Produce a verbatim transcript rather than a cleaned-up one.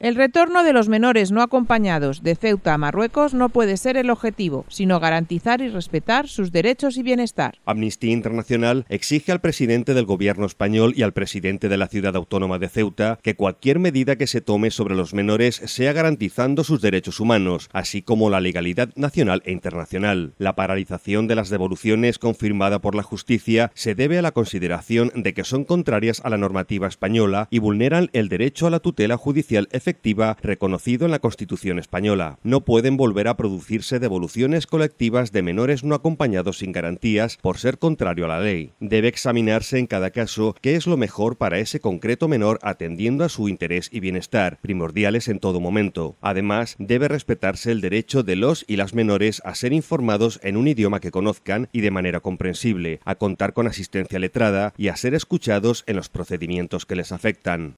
El retorno de los menores no acompañados de Ceuta a Marruecos no puede ser el objetivo, sino garantizar y respetar sus derechos y bienestar. Amnistía Internacional exige al presidente del gobierno español y al presidente de la ciudad autónoma de Ceuta que cualquier medida que se tome sobre los menores sea garantizando sus derechos humanos, así como la legalidad nacional e internacional. La paralización de las devoluciones confirmada por la justicia se debe a la consideración de que son contrarias a la normativa española y vulneran el derecho a la tutela judicial efectiva reconocido en la Constitución española. No pueden volver a producirse devoluciones colectivas de menores no acompañados sin garantías por ser contrario a la ley. Debe examinarse en cada caso qué es lo mejor para ese concreto menor atendiendo a su interés y bienestar, primordiales en todo momento. Además, debe respetarse el derecho de los y las menores a ser informados en un idioma que conozcan y de manera comprensible, a contar con asistencia letrada y a ser escuchados en los procedimientos que les afectan.